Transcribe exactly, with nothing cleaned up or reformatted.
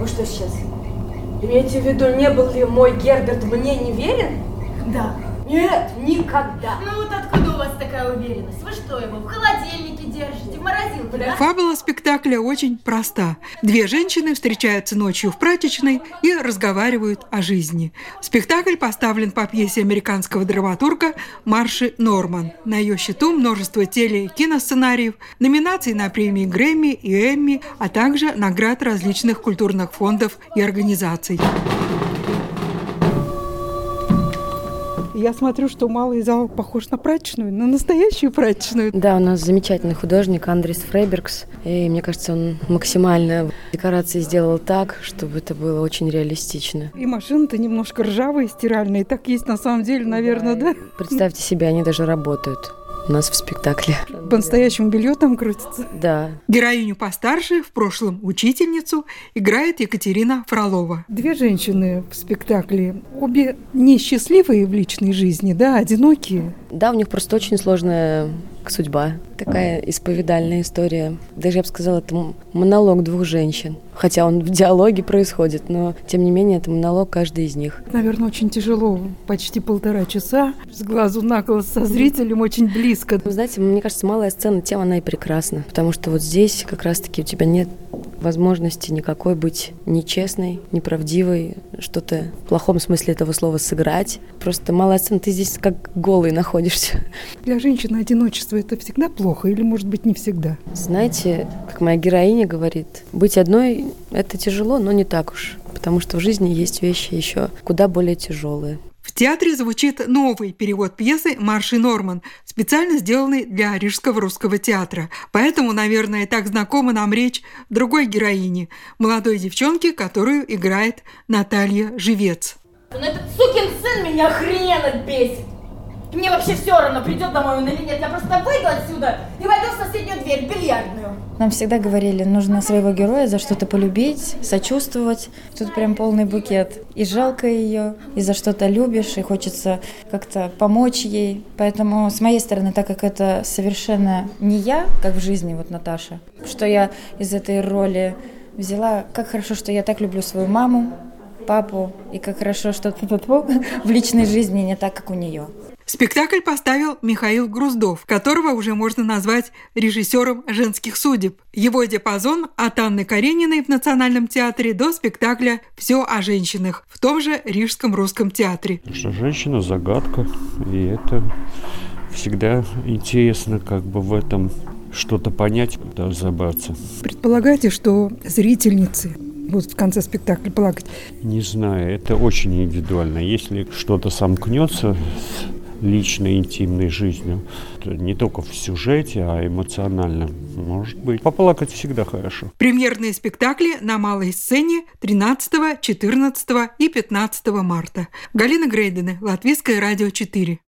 Вы что сейчас? Имеете в виду, не был ли мой Герберт мне не верен? Да. Нет, никогда. Ну вот откуда у вас такая уверенность? Вы что, его в холодильнике держите, в морозилке, да? Фабула спектакля очень проста. Две женщины встречаются ночью в прачечной и разговаривают о жизни. Спектакль поставлен по пьесе американского драматурга Марши Норман. На ее счету множество теле- и киносценариев, номинаций на премии Грэмми и Эмми, а также наград различных культурных фондов и организаций. Я смотрю, что малый зал похож на прачечную, на настоящую прачечную. Да, у нас замечательный художник Андрис Фрейбергс. И мне кажется, он максимально декорации сделал так, чтобы это было очень реалистично. И машины-то немножко ржавые, стиральные. Так есть на самом деле, наверное, да? да? Представьте себе, они даже работают у нас в спектакле. По-настоящему белье там крутится? Да. Героиню постарше, в прошлом учительницу, играет Екатерина Фролова. Две женщины в спектакле, обе несчастливые в личной жизни, да, одинокие. Да, у них просто очень сложная судьба. Такая исповедальная история. Даже, я бы сказала, это монолог двух женщин. Хотя он в диалоге происходит, но, тем не менее, это монолог каждой из них. Наверное, очень тяжело. Почти полтора часа. С глазу на глаз со зрителем очень близко. Вы знаете, мне кажется, малая сцена, тем она и прекрасна. Потому что вот здесь как раз-таки у тебя нет возможности никакой быть нечестной, неправдивой, что-то в плохом смысле этого слова сыграть. Просто малая сцена, ты здесь как голый находишься. Для женщины одиночество – это всегда плохо или, может быть, не всегда? Знаете, как моя героиня говорит, быть одной – это тяжело, но не так уж. Потому что в жизни есть вещи еще куда более тяжелые. В театре звучит новый перевод пьесы Марши Норман, специально сделанный для Рижского русского театра. Поэтому, наверное, так знакома нам речь другой героини, молодой девчонки, которую играет Наталья Живец. Ну этот сукин сын меня охрененно бесит. И мне вообще все равно, придет домой он или нет. Я просто выйду отсюда и войду в соседнюю дверь, в бильярдную. Нам всегда говорили, нужно своего героя за что-то полюбить, сочувствовать. Тут прям полный букет. И жалко ее, и за что-то любишь, и хочется как-то помочь ей. Поэтому с моей стороны, так как это совершенно не я, как в жизни, вот Наташа, что я из этой роли взяла, как хорошо, что я так люблю свою маму, папу, и как хорошо, что в личной жизни не так, как у нее. Спектакль поставил Михаил Груздов, которого уже можно назвать режиссером женских судеб. Его диапазон от Анны Карениной в Национальном театре до спектакля «Все о женщинах» в том же Рижском русском театре. Потому что женщина – загадка, и это всегда интересно как бы в этом что-то понять, куда разобраться. Предполагайте, что зрительницы будут в конце спектакля плакать? Не знаю, это очень индивидуально. Если что-то сомкнется с личной, интимной жизнью, то не только в сюжете, а эмоционально, может быть. Поплакать всегда хорошо. Премьерные спектакли на малой сцене тринадцатого, четырнадцатого и пятнадцатого марта. Галина Грейдене, Латвийское радио четыре.